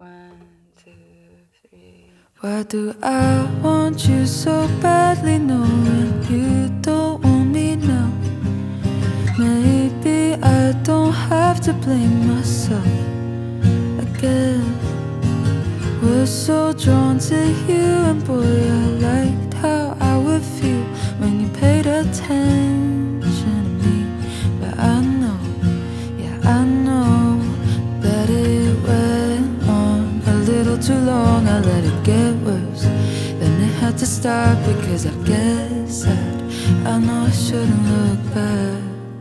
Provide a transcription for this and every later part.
One, two, three. Why do I want you so badly, knowing you don't want me now? Maybe I don't have to blame myself again. We're so drawn to you, and boy, I liked how I would feel when you paid attention to me. But I know, yeah, I know that it went on a little too long. I let it get worse, then it had to stop because I get sad. I know I shouldn't look back.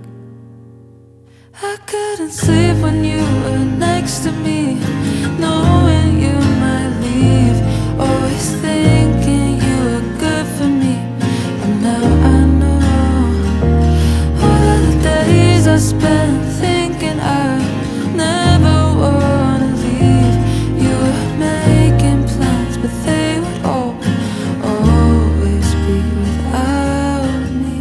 I couldn't sleep when you were next to me, knowing you might leave, always thinking you were good for me. But now I know all of the days I spent thinking I never wanna leave. You were making plans, but they would all always be without me.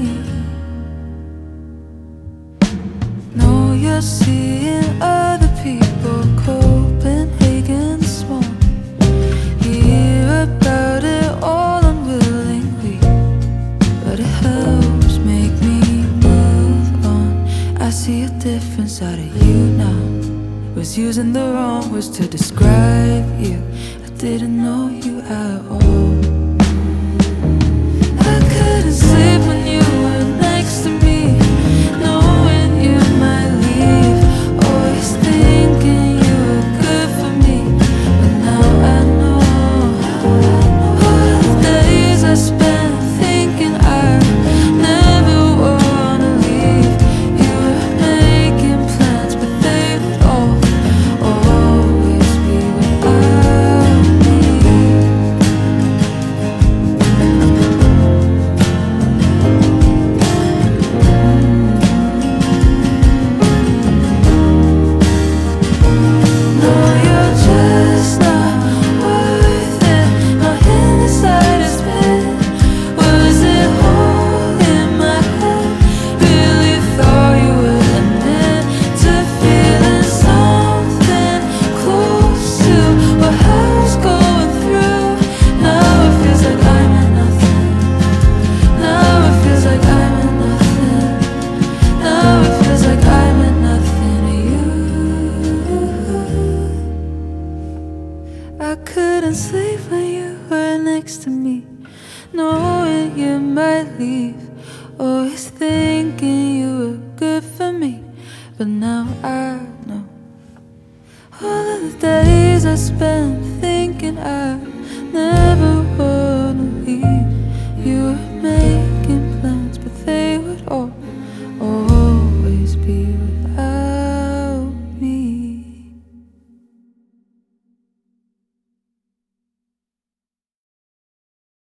Know you're seeing other people, Copenhagen small. Hear about it all unwillingly, but it helps make me move on. I see a difference out of you now. Was using the wrong words to describe you. I didn't know you at all. I couldn't sleep when you were next to me, knowing you might leave, always thinking you were good for me. But now I know all the days I spent thinking I never wanna leave. You were making plans, but they would all always be without me. No, you're just not worth it. My inside has been. Was it all in my head? Really thought you were meant to feeling something close to what I was going through. Now it feels like I'm in nothing. Now it feels like I'm in nothing. Now it feels like I'm in nothing to you. I couldn't sleep when you were next to me, knowing you might leave, always thinking you were good for me. But now I know all of the days I spent thinking I never